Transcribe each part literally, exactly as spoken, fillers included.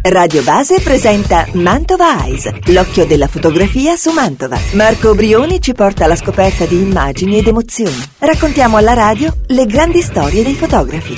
Radio Base presenta Mantova Eyes, l'occhio della fotografia su Mantova. Marco Brioni ci porta alla scoperta di immagini ed emozioni. Raccontiamo alla radio le grandi storie dei fotografi.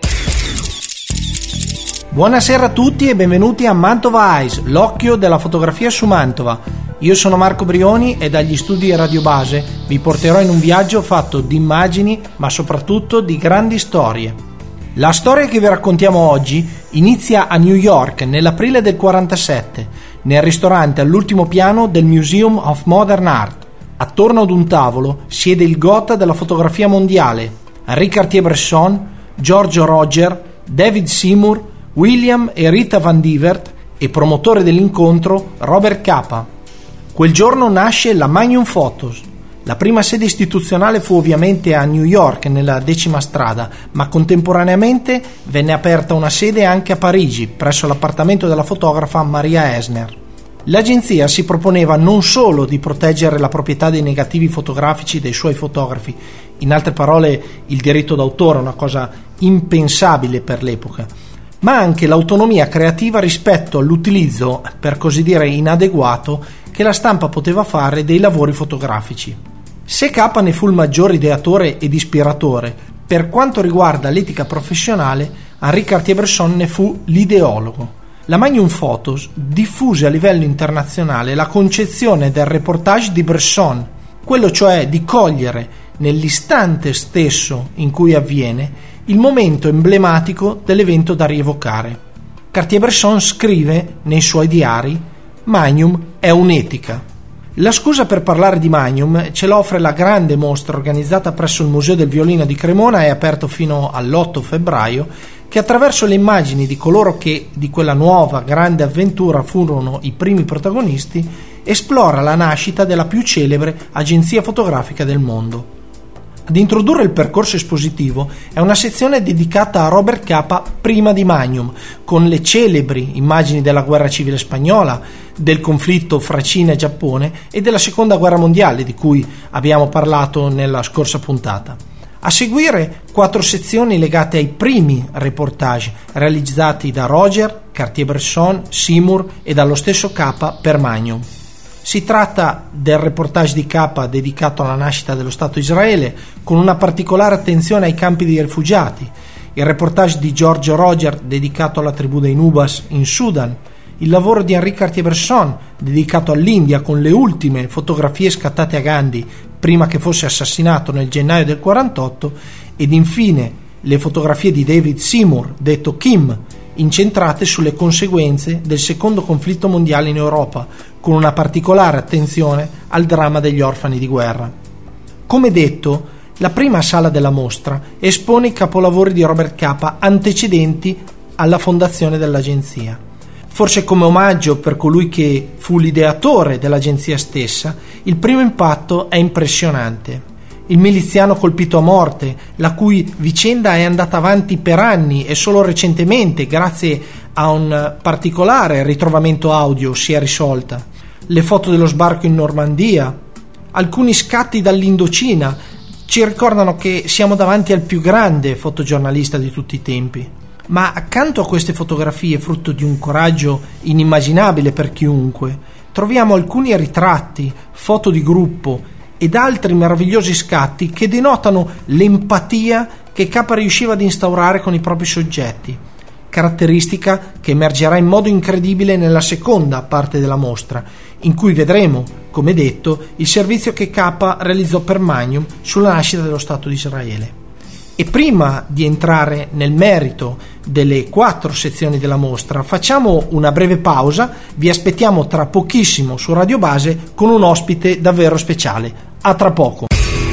Buonasera a tutti e benvenuti a Mantova Eyes, l'occhio della fotografia su Mantova. Io sono Marco Brioni e dagli studi Radio Base vi porterò in un viaggio fatto di immagini, ma soprattutto di grandi storie. La storia che vi raccontiamo oggi inizia a New York nell'aprile del quarantasette, nel ristorante all'ultimo piano del Museum of Modern Art. Attorno ad un tavolo siede il gotha della fotografia mondiale, Henri Cartier-Bresson, Giorgio Roger, David Seymour, William e Rita Van Divert e promotore dell'incontro Robert Capa. Quel giorno nasce la Magnum Photos. La prima sede istituzionale fu ovviamente a New York, nella decima strada, ma contemporaneamente venne aperta una sede anche a Parigi, presso l'appartamento della fotografa Maria Esner. L'agenzia si proponeva non solo di proteggere la proprietà dei negativi fotografici dei suoi fotografi, in altre parole il diritto d'autore, una cosa impensabile per l'epoca, ma anche l'autonomia creativa rispetto all'utilizzo, per così dire inadeguato, che la stampa poteva fare dei lavori fotografici. Se Capa ne fu il maggiore ideatore ed ispiratore, per quanto riguarda l'etica professionale, Henri Cartier-Bresson ne fu l'ideologo. La Magnum Photos diffuse a livello internazionale la concezione del reportage di Bresson, quello cioè di cogliere nell'istante stesso in cui avviene il momento emblematico dell'evento da rievocare. Cartier-Bresson scrive nei suoi diari: Magnum è un'etica. La scusa per parlare di Magnum ce la offre la grande mostra organizzata presso il Museo del Violino di Cremona e aperto fino all'otto febbraio, che attraverso le immagini di coloro che di quella nuova grande avventura furono i primi protagonisti esplora la nascita della più celebre agenzia fotografica del mondo. Ad introdurre il percorso espositivo è una sezione dedicata a Robert Capa prima di Magnum, con le celebri immagini della guerra civile spagnola, del conflitto fra Cina e Giappone e della seconda guerra mondiale, di cui abbiamo parlato nella scorsa puntata. A seguire quattro sezioni legate ai primi reportage realizzati da Roger, Cartier-Bresson, Seymour e dallo stesso Capa per Magnum. Si tratta del reportage di Capa dedicato alla nascita dello Stato Israele, con una particolare attenzione ai campi di rifugiati, il reportage di Giorgio Roger dedicato alla tribù dei Nubas in Sudan, il lavoro di Henri Cartier-Bresson dedicato all'India con le ultime fotografie scattate a Gandhi prima che fosse assassinato nel gennaio del quarantotto, ed infine le fotografie di David Seymour, detto Kim, incentrate sulle conseguenze del secondo conflitto mondiale in Europa, con una particolare attenzione al dramma degli orfani di guerra. Come detto, la prima sala della mostra espone i capolavori di Robert Capa antecedenti alla fondazione dell'agenzia. Forse come omaggio per colui che fu l'ideatore dell'agenzia stessa, il primo impatto è impressionante. Il miliziano colpito a morte, la cui vicenda è andata avanti per anni e solo recentemente, grazie a un particolare ritrovamento audio, si è risolta. Le foto dello sbarco in Normandia, alcuni scatti dall'Indocina ci ricordano che siamo davanti al più grande fotogiornalista di tutti i tempi. Ma accanto a queste fotografie, frutto di un coraggio inimmaginabile per chiunque, troviamo alcuni ritratti, foto di gruppo ed altri meravigliosi scatti che denotano l'empatia che Capa riusciva ad instaurare con i propri soggetti, caratteristica che emergerà in modo incredibile nella seconda parte della mostra, in cui vedremo, come detto, il servizio che Capa realizzò per Magnum sulla nascita dello Stato di Israele. E prima di entrare nel merito delle quattro sezioni della mostra, facciamo una breve pausa. Vi aspettiamo tra pochissimo su Radio Base con un ospite davvero speciale. A tra poco.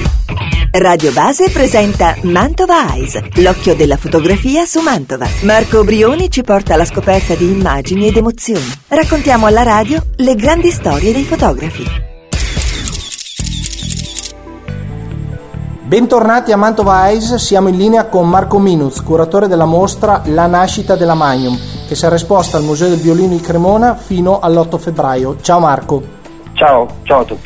Radio Base presenta Mantova Eyes, l'occhio della fotografia su Mantova. Marco Brioni ci porta alla scoperta di immagini ed emozioni. Raccontiamo alla radio le grandi storie dei fotografi. Bentornati a Mantova Eyes, siamo in linea con Marco Minuz, curatore della mostra La nascita della Magnum, che sarà esposta al Museo del Violino di Cremona fino all'otto febbraio. Ciao Marco. Ciao, ciao a tutti.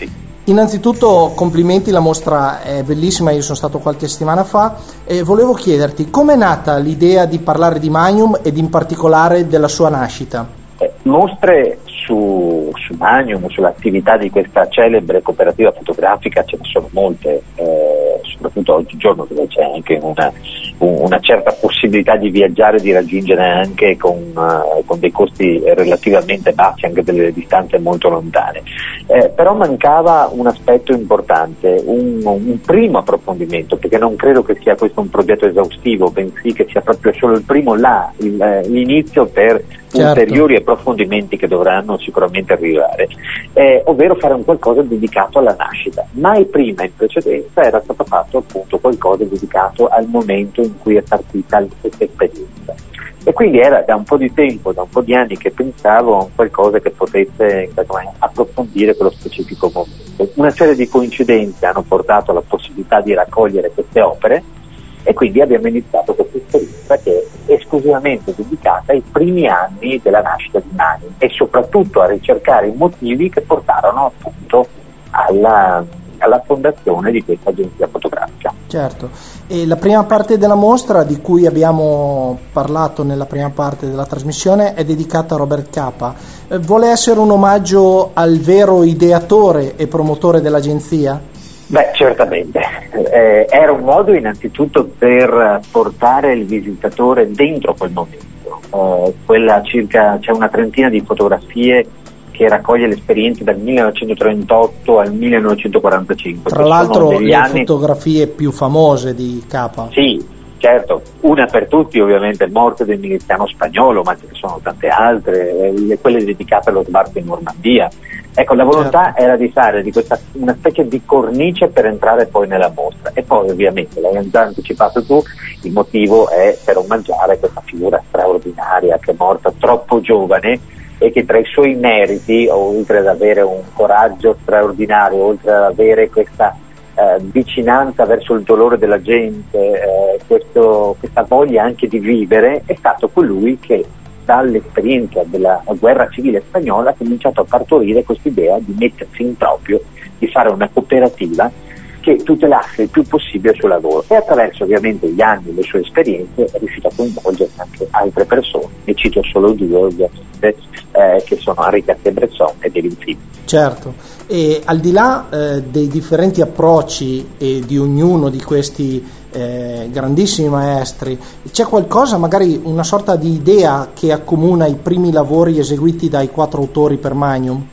Innanzitutto complimenti, la mostra è bellissima, io sono stato qualche settimana fa e volevo chiederti com'è nata l'idea di parlare di Magnum ed in particolare della sua nascita. Eh, mostre su, su Magnum, sull'attività di questa celebre cooperativa fotografica ce ne sono molte, eh, soprattutto oggigiorno dove c'è anche una, una certa possibilità di viaggiare, di raggiungere anche con, uh, con dei costi relativamente bassi, anche delle distanze molto lontane. Eh, però mancava un aspetto importante, un, un primo approfondimento, perché non credo che sia questo un progetto esaustivo, bensì che sia proprio solo il primo là, il, l'inizio per certo. ulteriori approfondimenti che dovranno sicuramente arrivare, eh, ovvero fare un qualcosa dedicato alla nascita. Mai prima in precedenza era stato fatto appunto qualcosa dedicato al momento in cui è partita questa esperienza. E quindi era da un po' di tempo, da un po' di anni che pensavo a un qualcosa che potesse approfondire quello specifico momento. Una serie di coincidenze hanno portato alla possibilità di raccogliere queste opere e quindi abbiamo iniziato questa esperienza che è esclusivamente dedicata ai primi anni della nascita di Magnum e soprattutto a ricercare i motivi che portarono appunto alla, alla fondazione di questa agenzia fotografica. Certo, e la prima parte della mostra di cui abbiamo parlato nella prima parte della trasmissione è dedicata a Robert Capa. Eh, vuole essere un omaggio al vero ideatore e promotore dell'agenzia? Beh, certamente. Eh, era un modo innanzitutto per portare il visitatore dentro quel momento. Eh, quella circa, c'è una trentina di fotografie che raccoglie le esperienze dal millenovecentotrentotto al millenovecentoquarantacinque. Tra l'altro le anni... fotografie più famose di Capa. Sì, certo, una per tutti ovviamente il morto del miliziano spagnolo, ma ce ne sono tante altre, eh, quelle dedicate allo sbarco in Normandia. Ecco, la volontà certo. era di fare di questa una specie di cornice per entrare poi nella mostra e poi ovviamente, l'hai già anticipato tu, il motivo è per omaggiare questa figura straordinaria che è morta troppo giovane e che tra i suoi meriti, oltre ad avere un coraggio straordinario, oltre ad avere questa eh, vicinanza verso il dolore della gente, eh, questo, questa voglia anche di vivere, è stato colui che dall'esperienza della guerra civile spagnola ha cominciato a partorire quest'idea di mettersi in proprio, di fare una cooperativa che tutelasse il più possibile il suo lavoro e attraverso ovviamente gli anni e le sue esperienze è riuscito a coinvolgere anche altre persone. Ne cito solo due ovviamente, eh, che sono Henri Cartier-Bresson e David Phillips. Certo, e al di là eh, dei differenti approcci e di ognuno di questi eh, grandissimi maestri, c'è qualcosa, magari una sorta di idea che accomuna i primi lavori eseguiti dai quattro autori per Magnum?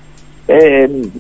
Eh,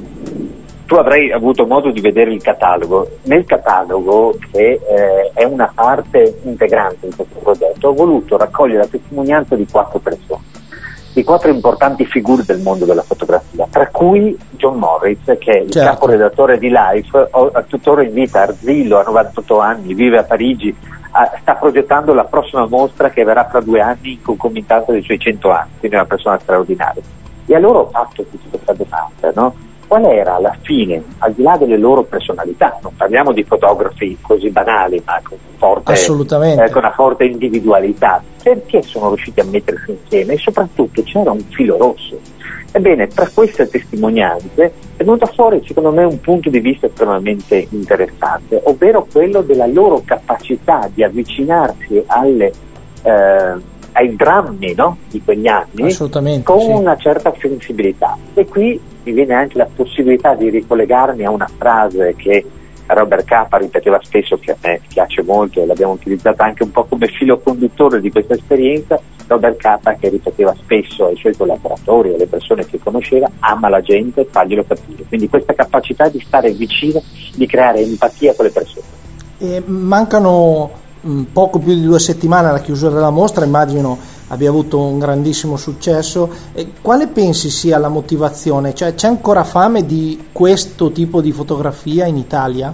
Tu avrai avuto modo di vedere il catalogo. Nel catalogo, che eh, è una parte integrante in questo progetto, ho voluto raccogliere la testimonianza di quattro persone, di quattro importanti figure del mondo della fotografia, tra cui John Morris, che è il certo. caporedattore di Life, ho, tuttora in vita, Arzillo, ha novantotto anni, vive a Parigi, ha, sta progettando la prossima mostra che verrà fra due anni in concomitanza dei suoi cento anni, quindi è una persona straordinaria. E allora ho fatto questa domanda, no? Qual era alla fine, al di là delle loro personalità, non parliamo di fotografi così banali, ma con, forte, eh, con una forte individualità, perché sono riusciti a mettersi insieme e soprattutto c'era un filo rosso. Ebbene, tra queste testimonianze è venuto fuori secondo me un punto di vista estremamente interessante, ovvero quello della loro capacità di avvicinarsi alle, eh, ai drammi, no? di quegli anni con sì. una certa sensibilità. E qui mi viene anche la possibilità di ricollegarmi a una frase che Robert Capa ripeteva spesso, che a me piace molto e l'abbiamo utilizzata anche un po' come filo conduttore di questa esperienza. Robert Capa, che ripeteva spesso ai suoi collaboratori, alle persone che conosceva: ama la gente, faglielo capire. Quindi questa capacità di stare vicino, di creare empatia con le persone. E mancano mh, poco più di due settimane alla chiusura della mostra, immagino abbia avuto un grandissimo successo. E quale pensi sia la motivazione? Cioè, c'è ancora fame di questo tipo di fotografia in Italia?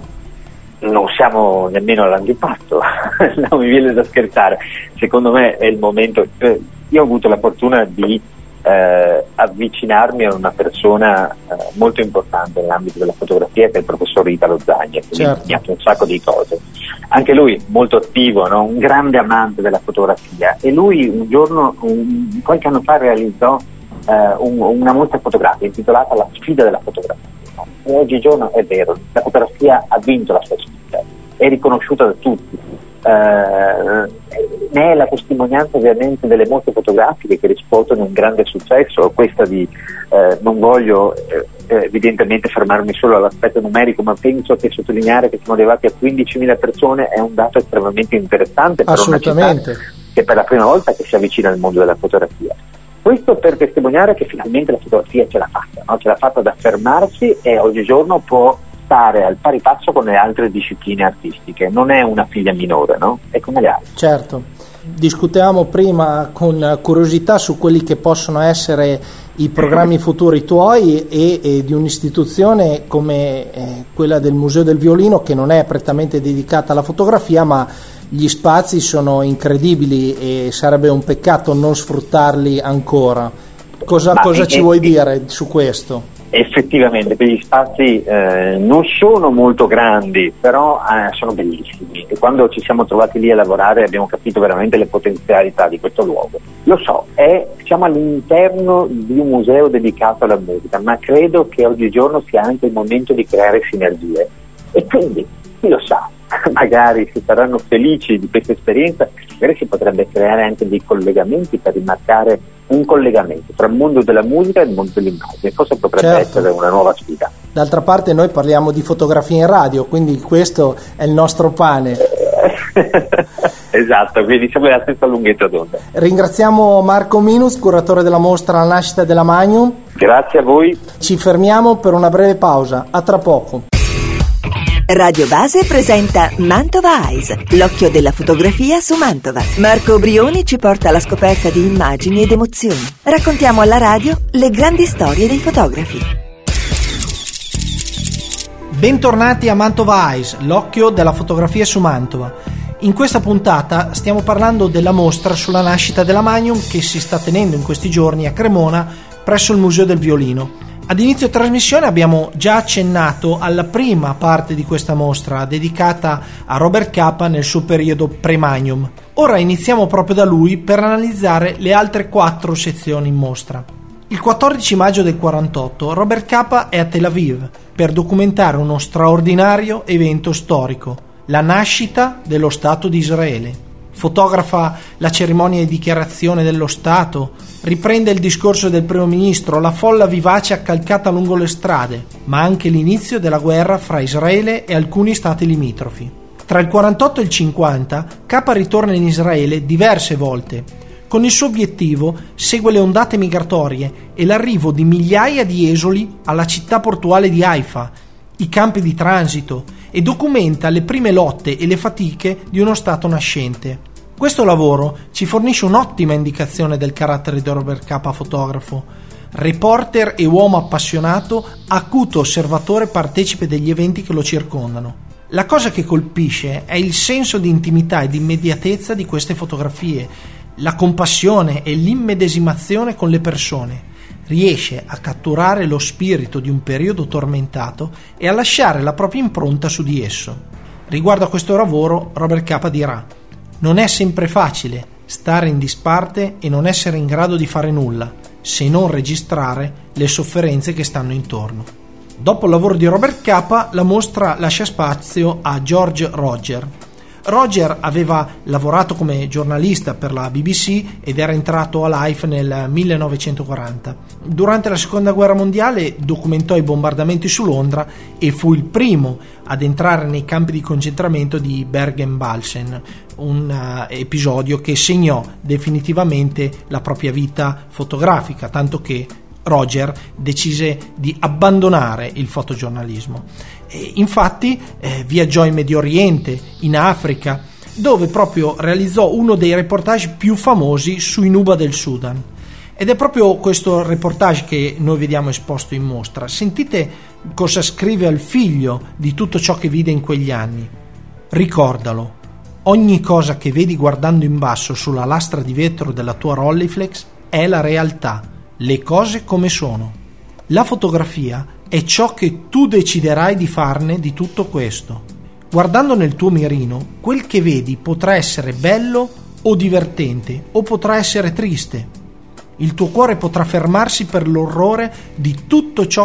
Non siamo nemmeno all'antipasto, non mi viene da scherzare. Secondo me è il momento. Eh, io ho avuto la fortuna di eh, avvicinarmi a una persona eh, molto importante nell'ambito della fotografia, che è il professor Italo Zagni, che certo. mi ha insegnato un sacco di cose. Anche lui molto attivo, no? Un grande amante della fotografia, e lui un giorno, un, qualche anno fa, realizzò eh, un, una mostra fotografica intitolata La sfida della fotografia. no? E oggigiorno è vero, la fotografia ha vinto la sua sfida, è riconosciuta da tutti. Uh, ne è la testimonianza ovviamente delle mostre fotografiche che riscuotono un grande successo. Questa di uh, non voglio uh, evidentemente fermarmi solo all'aspetto numerico, ma penso che sottolineare che siamo arrivati a quindicimila persone è un dato estremamente interessante per una città che per la prima volta che si avvicina al mondo della fotografia. Questo per testimoniare che finalmente la fotografia ce l'ha fatta, no? Ce l'ha fatta ad affermarsi e oggigiorno può stare al pari passo con le altre discipline artistiche, non è una figlia minore, no? È come le altre. Certo, discutevamo prima con curiosità su quelli che possono essere i programmi futuri tuoi e, e di un'istituzione come eh, quella del Museo del Violino, che non è prettamente dedicata alla fotografia, ma gli spazi sono incredibili e sarebbe un peccato non sfruttarli ancora. Cosa, cosa è, ci è, vuoi è, dire su questo? Effettivamente quegli spazi eh, non sono molto grandi, però eh, sono bellissimi, e quando ci siamo trovati lì a lavorare abbiamo capito veramente le potenzialità di questo luogo. Lo so, è, siamo all'interno di un museo dedicato alla musica, ma credo che oggigiorno sia anche il momento di creare sinergie, e quindi chi lo sa, magari si saranno felici di questa esperienza, magari si potrebbe creare anche dei collegamenti per rimarcare un collegamento tra il mondo della musica e il mondo dell'immagine. Forse potrebbe certo. essere una nuova sfida. D'altra parte noi parliamo di fotografia in radio, quindi questo è il nostro pane. Esatto, quindi siamo alla stessa lunghezza d'onda. Ringraziamo Marco Minus, curatore della mostra La nascita della Magnum. Grazie a voi. Ci fermiamo per una breve pausa, a tra poco. Radio Base presenta Mantova Eyes, l'occhio della fotografia su Mantova. Marco Brioni ci porta alla scoperta di immagini ed emozioni. Raccontiamo alla radio le grandi storie dei fotografi. Bentornati a Mantova Eyes, l'occhio della fotografia su Mantova. In questa puntata stiamo parlando della mostra sulla nascita della Magnum che si sta tenendo in questi giorni a Cremona presso il Museo del Violino. Ad inizio trasmissione abbiamo già accennato alla prima parte di questa mostra dedicata a Robert Capa nel suo periodo pre-Magnum. Ora iniziamo proprio da lui per analizzare le altre quattro sezioni in mostra. Il quattordici maggio del quarantotto Robert Capa è a Tel Aviv per documentare uno straordinario evento storico, la nascita dello Stato di Israele. Fotografa la cerimonia di dichiarazione dello Stato, riprende il discorso del primo ministro, la folla vivace accalcata lungo le strade, ma anche l'inizio della guerra fra Israele e alcuni stati limitrofi. Tra il quarantotto e il cinquanta, Capa ritorna in Israele diverse volte. Con il suo obiettivo segue le ondate migratorie e l'arrivo di migliaia di esuli alla città portuale di Haifa, i campi di transito, e documenta le prime lotte e le fatiche di uno Stato nascente. Questo lavoro ci fornisce un'ottima indicazione del carattere di Robert Capa fotografo. Reporter e uomo appassionato, acuto osservatore partecipe degli eventi che lo circondano. La cosa che colpisce è il senso di intimità e di immediatezza di queste fotografie, la compassione e l'immedesimazione con le persone. Riesce a catturare lo spirito di un periodo tormentato e a lasciare la propria impronta su di esso. Riguardo a questo lavoro, Robert Capa dirà: non è sempre facile stare in disparte e non essere in grado di fare nulla, se non registrare le sofferenze che stanno intorno. Dopo il lavoro di Robert Capa, la mostra lascia spazio a George Roger. Roger aveva lavorato come giornalista per la B B C ed era entrato a Life nel millenovecentoquaranta. Durante la seconda guerra mondiale documentò i bombardamenti su Londra e fu il primo ad entrare nei campi di concentramento di Bergen-Belsen, un uh, episodio che segnò definitivamente la propria vita fotografica, tanto che Roger decise di abbandonare il fotogiornalismo. E infatti eh, viaggiò in Medio Oriente, in Africa, dove proprio realizzò uno dei reportage più famosi sui Nuba del Sudan. Ed è proprio questo reportage che noi vediamo esposto in mostra. Sentite cosa scrive al figlio di tutto ciò che vide in quegli anni. Ricordalo, ogni cosa che vedi guardando in basso sulla lastra di vetro della tua Rolleiflex è la realtà. Le cose come sono. La fotografia è ciò che tu deciderai di farne di tutto questo. Guardando nel tuo mirino, quel che vedi potrà essere bello o divertente, o potrà essere triste. Il tuo cuore potrà fermarsi per l'orrore di tutto ciò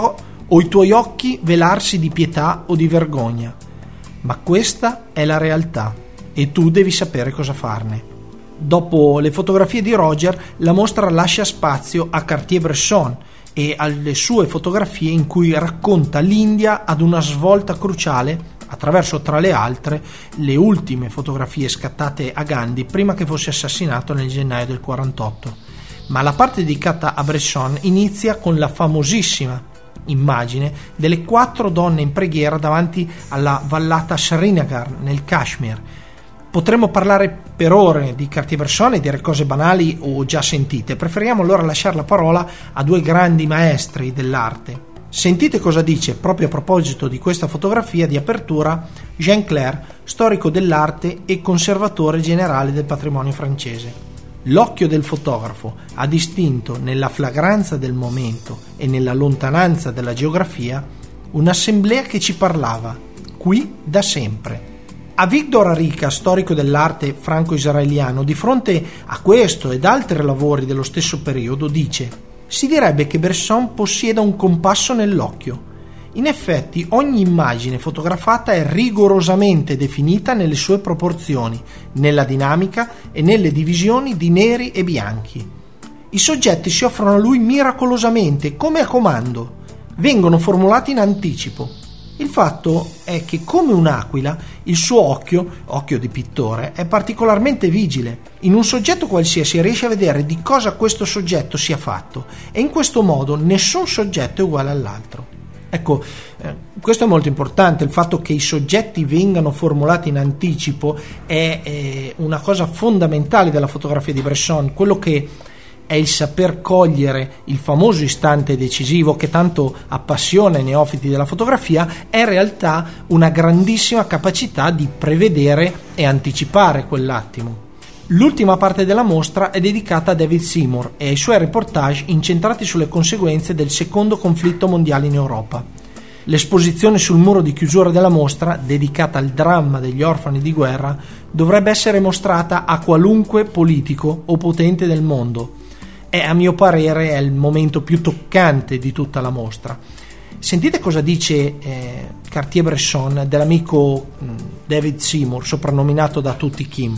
o i tuoi occhi velarsi di pietà o di vergogna. Ma questa è la realtà e tu devi sapere cosa farne. Dopo le fotografie di Roger, la mostra lascia spazio a Cartier-Bresson e alle sue fotografie in cui racconta l'India ad una svolta cruciale attraverso, tra le altre, le ultime fotografie scattate a Gandhi prima che fosse assassinato nel gennaio del quarantotto. Ma la parte dedicata a Bresson inizia con la famosissima immagine delle quattro donne in preghiera davanti alla vallata Srinagar nel Kashmir. Potremmo parlare per ore di Cartier-Bresson e dire cose banali o già sentite. Preferiamo allora lasciare la parola a due grandi maestri dell'arte. Sentite cosa dice, proprio a proposito di questa fotografia di apertura, Jean Clair, storico dell'arte e conservatore generale del patrimonio francese. L'occhio del fotografo ha distinto nella flagranza del momento e nella lontananza della geografia un'assemblea che ci parlava, qui da sempre. A Victor Arica, storico dell'arte franco-israeliano, di fronte a questo ed altri lavori dello stesso periodo, dice: si direbbe che Bresson possieda un compasso nell'occhio. In effetti ogni immagine fotografata è rigorosamente definita nelle sue proporzioni, nella dinamica e nelle divisioni di neri e bianchi. I soggetti si offrono a lui miracolosamente, come a comando. Vengono formulati in anticipo. Il fatto è che, come un'aquila, il suo occhio, occhio di pittore, è particolarmente vigile. In un soggetto qualsiasi riesce a vedere di cosa questo soggetto sia fatto e in questo modo nessun soggetto è uguale all'altro. Ecco, eh, questo è molto importante, il fatto che i soggetti vengano formulati in anticipo è eh, una cosa fondamentale della fotografia di Bresson, quello che è il saper cogliere il famoso istante decisivo che tanto appassiona i neofiti della fotografia, è in realtà una grandissima capacità di prevedere e anticipare quell'attimo. L'ultima parte della mostra è dedicata a David Seymour e ai suoi reportage incentrati sulle conseguenze del secondo conflitto mondiale in Europa. L'esposizione sul muro di chiusura della mostra, dedicata al dramma degli orfani di guerra, dovrebbe essere mostrata a qualunque politico o potente del mondo. È, a mio parere, è il momento più toccante di tutta la mostra. Sentite cosa dice eh, Cartier-Bresson dell'amico mh, David Seymour, soprannominato da tutti Kim.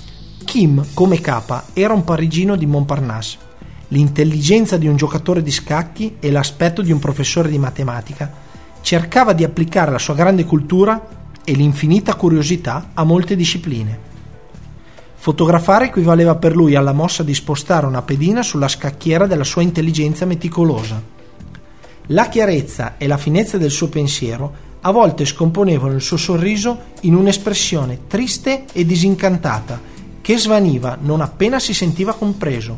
Kim, come capa, era un parigino di Montparnasse. L'intelligenza di un giocatore di scacchi e l'aspetto di un professore di matematica. Cercava di applicare la sua grande cultura e l'infinita curiosità a molte discipline. Fotografare equivaleva per lui alla mossa di spostare una pedina sulla scacchiera della sua intelligenza meticolosa. La chiarezza e la finezza del suo pensiero a volte scomponevano il suo sorriso in un'espressione triste e disincantata che svaniva non appena si sentiva compreso.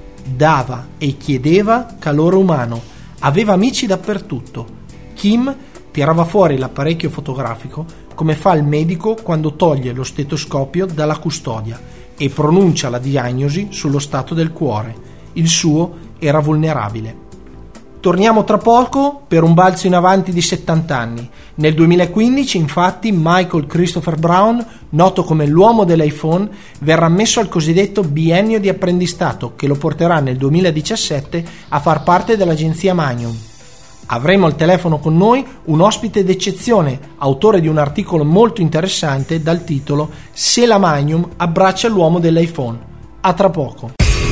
Dava e chiedeva calore umano, aveva amici dappertutto. Kim tirava fuori l'apparecchio fotografico come fa il medico quando toglie lo stetoscopio dalla custodia e pronuncia la diagnosi sullo stato del cuore. Il suo era vulnerabile. Torniamo tra poco per un balzo in avanti di settanta anni. Nel duemilaquindici, infatti, Michael Christopher Brown, noto come l'uomo dell'iPhone, verrà ammesso al cosiddetto biennio di apprendistato che lo porterà nel duemiladiciassette a far parte dell'agenzia Magnum. Avremo al telefono con noi un ospite d'eccezione, autore di un articolo molto interessante dal titolo "Se la Magnum abbraccia l'uomo dell'iPhone". A tra poco.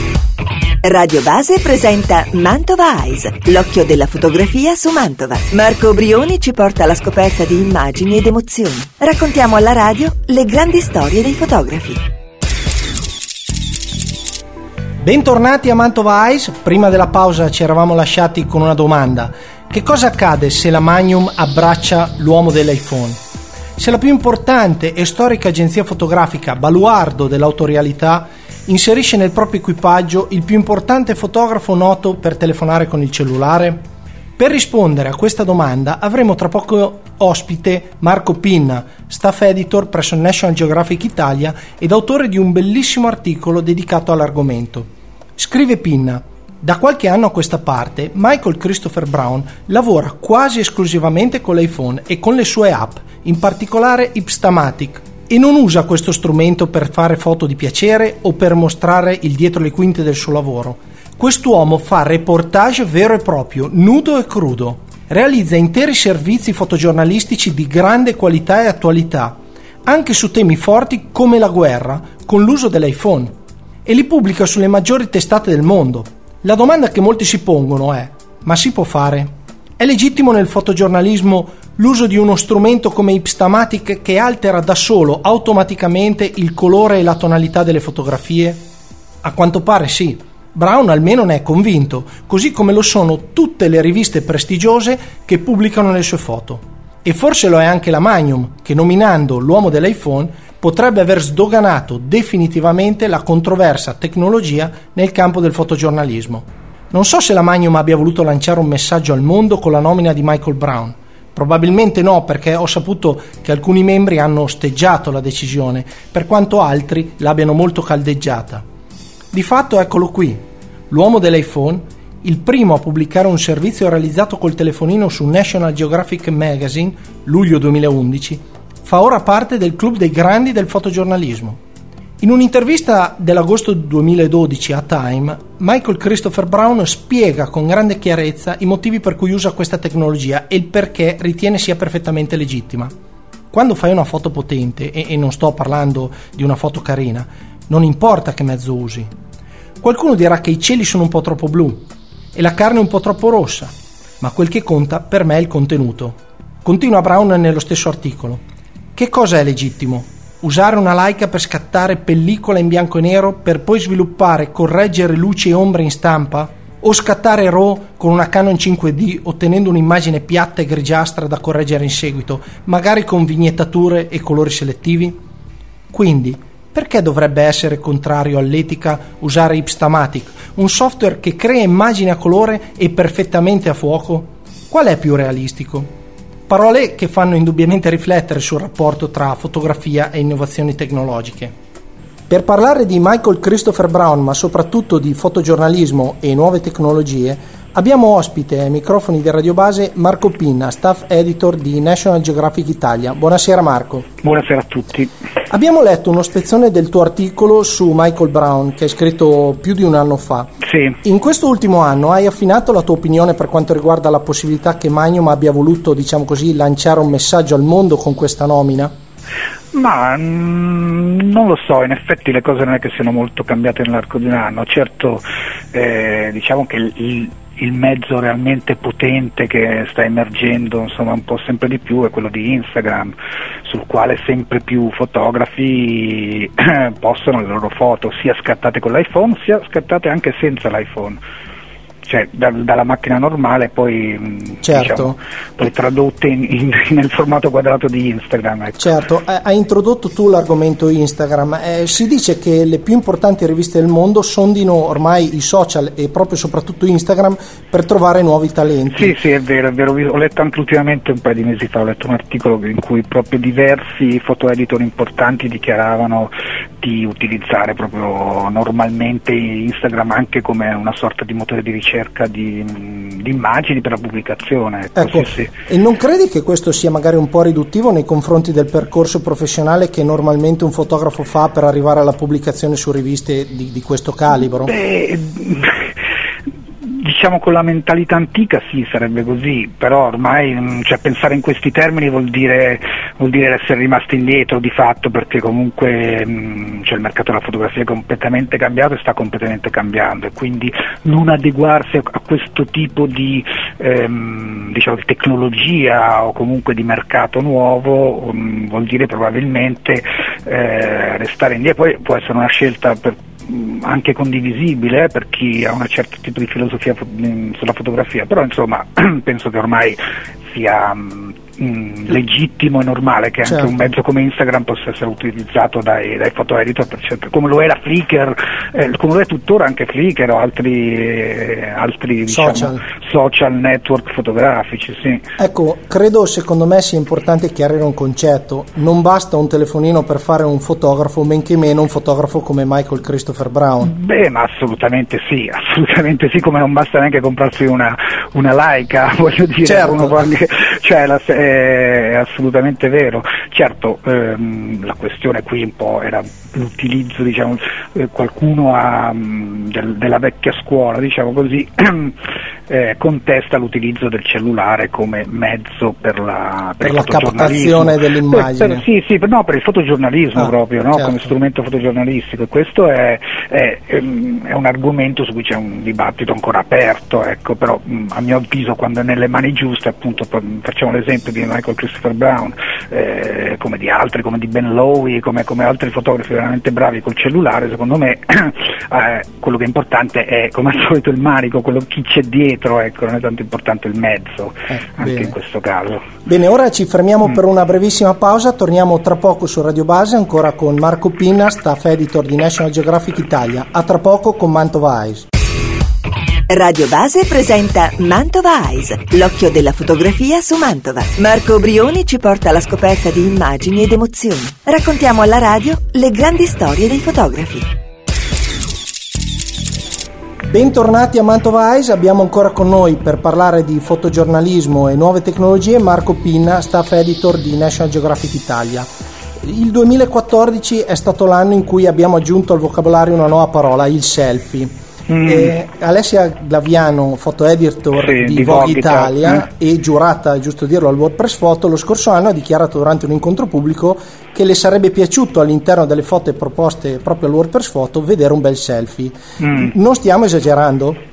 Radio Base presenta Mantova Eyes, l'occhio della fotografia su Mantova. Marco Brioni ci porta alla scoperta di immagini ed emozioni. Raccontiamo alla radio le grandi storie dei fotografi. Bentornati a Mantova Eyes. Prima della pausa ci eravamo lasciati con una domanda: che cosa accade se la Magnum abbraccia l'uomo dell'iPhone? Se la più importante e storica agenzia fotografica, baluardo dell'autorialità, inserisce nel proprio equipaggio il più importante fotografo noto per telefonare con il cellulare? Per rispondere a questa domanda avremo tra poco ospite Marco Pinna, staff editor presso National Geographic Italia ed autore di un bellissimo articolo dedicato all'argomento. Scrive Pinna: da qualche anno a questa parte Michael Christopher Brown lavora quasi esclusivamente con l'iPhone e con le sue app, in particolare Ipstamatic, e non usa questo strumento per fare foto di piacere o per mostrare il dietro le quinte del suo lavoro. Quest'uomo fa reportage vero e proprio, nudo e crudo. realizza interi servizi fotogiornalistici di grande qualità e attualità, anche su temi forti come la guerra, con l'uso dell'iPhone, e li pubblica sulle maggiori testate del mondo. La domanda che molti si pongono è: ma si può fare? È legittimo nel fotogiornalismo l'uso di uno strumento come Ipstamatic che altera da solo automaticamente il colore e la tonalità delle fotografie? A quanto pare sì. Brown almeno ne è convinto, così come lo sono tutte le riviste prestigiose che pubblicano le sue foto. E forse lo è anche la Magnum, che nominando l'uomo dell'iPhone potrebbe aver sdoganato definitivamente la controversa tecnologia nel campo del fotogiornalismo. Non so se la Magnum abbia voluto lanciare un messaggio al mondo con la nomina di Michael Brown. Probabilmente no, perché ho saputo che alcuni membri hanno osteggiato la decisione, per quanto altri l'abbiano molto caldeggiata. Di fatto eccolo qui, l'uomo dell'iPhone, il primo a pubblicare un servizio realizzato col telefonino su National Geographic Magazine, luglio duemilaundici, fa ora parte del club dei grandi del fotogiornalismo. In un'intervista dell'agosto duemiladodici a Time, Michael Christopher Brown spiega con grande chiarezza i motivi per cui usa questa tecnologia e il perché ritiene sia perfettamente legittima. Quando fai una foto potente, e, e non sto parlando di una foto carina, non importa che mezzo usi. Qualcuno dirà che i cieli sono un po' troppo blu e la carne un po' troppo rossa, ma quel che conta per me è il contenuto. Continua Brown nello stesso articolo. Che cosa è legittimo? Usare una Leica per scattare pellicola in bianco e nero per poi sviluppare e correggere luci e ombre in stampa? O scattare RAW con una Canon cinque D ottenendo un'immagine piatta e grigiastra da correggere in seguito, magari con vignettature e colori selettivi? Quindi, perché dovrebbe essere contrario all'etica usare Ipstamatic, un software che crea immagini a colore e perfettamente a fuoco? Qual è più realistico? Parole che fanno indubbiamente riflettere sul rapporto tra fotografia e innovazioni tecnologiche. Per parlare di Michael Christopher Brown, ma soprattutto di fotogiornalismo e nuove tecnologie, abbiamo ospite ai microfoni di Radio Base Marco Pinna, staff editor di National Geographic Italia. Buonasera Marco. Buonasera a tutti. Abbiamo letto uno spezzone del tuo articolo su Michael Brown che hai scritto più di un anno fa. Sì. In questo ultimo anno hai affinato la tua opinione per quanto riguarda la possibilità che Magnum abbia voluto, diciamo così, lanciare un messaggio al mondo con questa nomina? Ma mh, non lo so, in effetti le cose non è che siano molto cambiate nell'arco di un anno. Certo, eh, diciamo che il, il mezzo realmente potente che sta emergendo, insomma, un po' sempre di più è quello di Instagram, sul quale sempre più fotografi postano le loro foto, sia scattate con l'iPhone sia scattate anche senza l'iPhone. Cioè da, dalla macchina normale poi, certo. diciamo, poi tradotte in, in, nel formato quadrato di Instagram, ecco. Certo, hai introdotto tu l'argomento Instagram. Eh, si dice che le più importanti riviste del mondo sondino ormai i social e proprio soprattutto Instagram per trovare nuovi talenti. Sì, sì, è vero, è vero. Ho letto anche ultimamente, un paio di mesi fa, ho letto un articolo in cui proprio diversi foto editor importanti dichiaravano di utilizzare proprio normalmente Instagram anche come una sorta di motore di ricerca Di, di immagini per la pubblicazione. Ecco, ecco. Sì, sì. E non credi che questo sia magari un po' riduttivo nei confronti del percorso professionale che normalmente un fotografo fa per arrivare alla pubblicazione su riviste di, di questo calibro? Beh, diciamo con la mentalità antica sì, sarebbe così, però ormai, cioè, pensare in questi termini vuol dire, vuol dire essere rimasti indietro di fatto, perché comunque cioè, il mercato della fotografia è completamente cambiato e sta completamente cambiando, e quindi non adeguarsi a, a questo tipo di, ehm, diciamo, di tecnologia o comunque di mercato nuovo um, vuol dire probabilmente eh, restare indietro. Poi può essere una scelta per anche condivisibile eh, per chi ha un certo tipo di filosofia fo- sulla fotografia, però insomma penso che ormai sia mh, legittimo e normale che anche certo. un mezzo come Instagram possa essere utilizzato dai, dai foto editor, per certo, come lo era Flickr, eh, come lo è tuttora anche Flickr o altri, eh, altri diciamo, social. social network fotografici. Sì. Ecco, credo secondo me sia importante chiarire un concetto: non basta un telefonino per fare un fotografo, men che meno un fotografo come Michael Christopher Brown. Beh, ma assolutamente sì, assolutamente sì, come non basta neanche comprarsi una, una Leica, voglio dire, certo. uno può anche, cioè la, è assolutamente vero. Certo, ehm, la questione qui un po' era l'utilizzo, diciamo, eh, qualcuno ha, mh, del, della vecchia scuola, diciamo così, eh, contesta l'utilizzo del cellulare come mezzo per la, per per la captazione dell'immagine. Per, per, sì, sì, per, no, per il fotogiornalismo ah, proprio, no? Certo. Come strumento fotogiornalistico. E questo è, è, è, è un argomento su cui c'è un dibattito ancora aperto, ecco, però mh, a mio avviso quando è nelle mani giuste, appunto, facciamo l'esempio di Michael Christopher Brown, eh, come di altri, come di Ben Lowe, come, come altri fotografi veramente bravi col cellulare, secondo me eh, quello che è importante è, come al solito, il manico, quello chi c'è dietro, ecco, non è tanto importante il mezzo, eh, anche bene. In questo caso. Bene, ora ci fermiamo mm. per una brevissima pausa, torniamo tra poco su Radio Base ancora con Marco Pinna, staff editor di National Geographic Italia. A tra poco con Mantova Eyes. Radio Base presenta Mantova Eyes, l'occhio della fotografia su Mantova. Marco Brioni ci porta alla scoperta di immagini ed emozioni. Raccontiamo alla radio le grandi storie dei fotografi. Bentornati a Mantova Eyes, abbiamo ancora con noi per parlare di fotogiornalismo e nuove tecnologie Marco Pinna, staff editor di National Geographic Italia. Il duemilaquattordici è stato l'anno in cui abbiamo aggiunto al vocabolario una nuova parola, il selfie. Mm. E Alessia Glaviano, foto editor sì, di, di Vogue Italia mm. e giurata, giusto dirlo, al WordPress Photo, lo scorso anno ha dichiarato durante un incontro pubblico che le sarebbe piaciuto all'interno delle foto proposte proprio al WordPress Photo vedere un bel selfie. Mm. Non stiamo esagerando?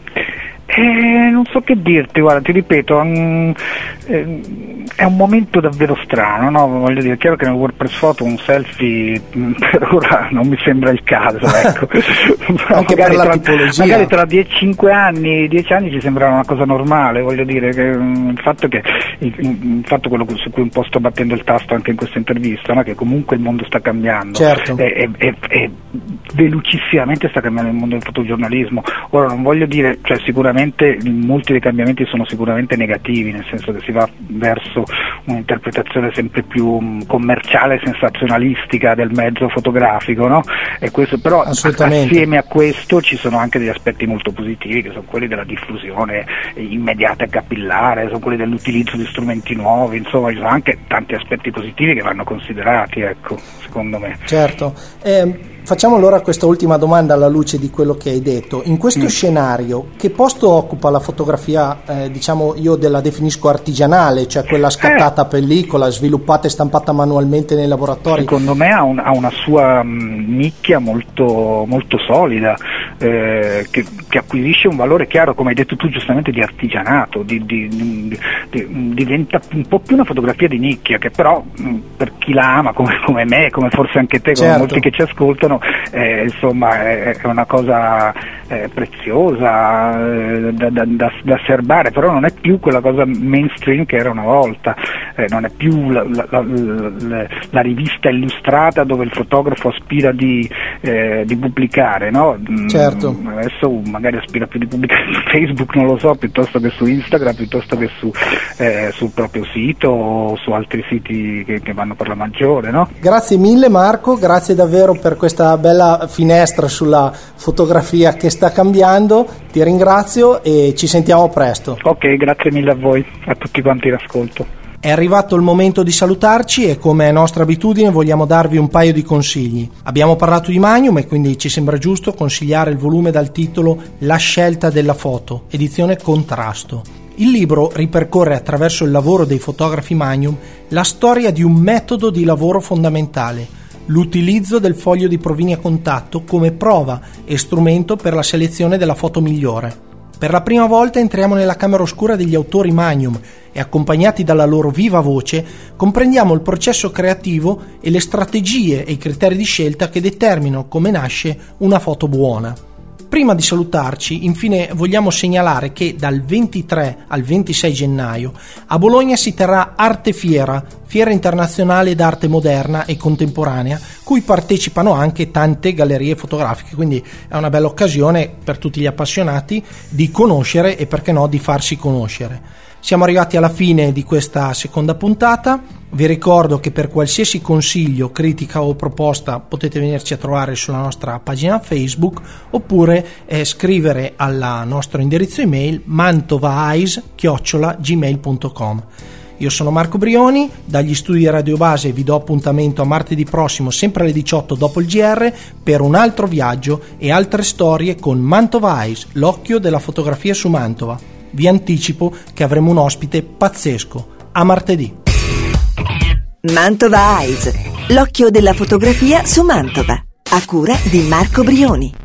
Eh, non so che dirti, guarda, ti ripeto, um, eh, è un momento davvero strano, no? Voglio dire, è chiaro che nel WordPress Photo un selfie mh, per ora non mi sembra il caso, ecco. Anche per la tra, tipologia. Magari tra cinque anni, dieci anni ci sembra una cosa normale, voglio dire, che um, il fatto che il, il fatto quello su cui un po' sto battendo il tasto anche in questa intervista, no? Che comunque il mondo sta cambiando, certo. e, e, e, e velocissimamente sta cambiando il mondo del fotogiornalismo. Ora non voglio dire, cioè sicuramente molti dei cambiamenti sono sicuramente negativi, nel senso che si va verso un'interpretazione sempre più um, commerciale, sensazionalistica del mezzo fotografico, no? E questo, però assieme a questo ci sono anche degli aspetti molto positivi, che sono quelli della diffusione immediata e capillare, sono quelli dell'utilizzo di strumenti nuovi, insomma ci sono anche tanti aspetti positivi che vanno considerati, ecco, secondo me. Certo. Eh, Facciamo allora questa ultima domanda alla luce di quello che hai detto. In questo mm. scenario, che posto occupa la fotografia, eh, diciamo, io la definisco artigianale, cioè quella scattata a eh. pellicola, sviluppata e stampata manualmente nei laboratori? Secondo me ha, un, ha una sua mh, nicchia molto, molto solida, eh, che, che acquisisce un valore chiaro, come hai detto tu giustamente, di artigianato, di, di, di, di, diventa un po' più una fotografia di nicchia, che però mh, per chi la ama, come, come me, come forse anche te, come certo. molti che ci ascoltano, Eh, insomma è, è una cosa eh, preziosa eh, da, da, da, da serbare, però non è più quella cosa mainstream che era una volta, eh, non è più la, la, la, la, la rivista illustrata dove il fotografo aspira di, eh, di pubblicare, no? Certo. Mm, adesso magari aspira più di pubblicare su Facebook, non lo so, piuttosto che su Instagram, piuttosto che su, eh, sul proprio sito o su altri siti che, che vanno per la maggiore, no? Grazie mille Marco, grazie davvero per questa bella finestra sulla fotografia che sta cambiando, ti ringrazio e ci sentiamo presto. Ok, grazie mille a voi, a tutti quanti l'ascolto. È arrivato il momento di salutarci e come è nostra abitudine vogliamo darvi un paio di consigli. Abbiamo parlato di Magnum e quindi ci sembra giusto consigliare il volume dal titolo La scelta della foto, edizione Contrasto. Il libro ripercorre attraverso il lavoro dei fotografi Magnum la storia di un metodo di lavoro fondamentale, l'utilizzo del foglio di provini a contatto come prova e strumento per la selezione della foto migliore. Per la prima volta entriamo nella camera oscura degli autori Magnum e, accompagnati dalla loro viva voce, comprendiamo il processo creativo e le strategie e i criteri di scelta che determinano come nasce una foto buona. Prima di salutarci, infine, vogliamo segnalare che dal ventitré al ventisei gennaio a Bologna si terrà Arte Fiera, fiera internazionale d'arte moderna e contemporanea, cui partecipano anche tante gallerie fotografiche, quindi è una bella occasione per tutti gli appassionati di conoscere e, perché no, di farsi conoscere. Siamo arrivati alla fine di questa seconda puntata. Vi ricordo che per qualsiasi consiglio, critica o proposta potete venirci a trovare sulla nostra pagina Facebook oppure eh, scrivere al nostro indirizzo email mantovaeyes chiocciola gmail punto com. Io sono Marco Brioni, dagli studi Radio Base vi do appuntamento a martedì prossimo, sempre alle diciotto dopo il G R, per un altro viaggio e altre storie con Mantova Eyes, l'occhio della fotografia su Mantova. vi anticipo che avremo un ospite pazzesco. A martedì. Mantova Eyes, l'occhio della fotografia su Mantova, a cura di Marco Brioni.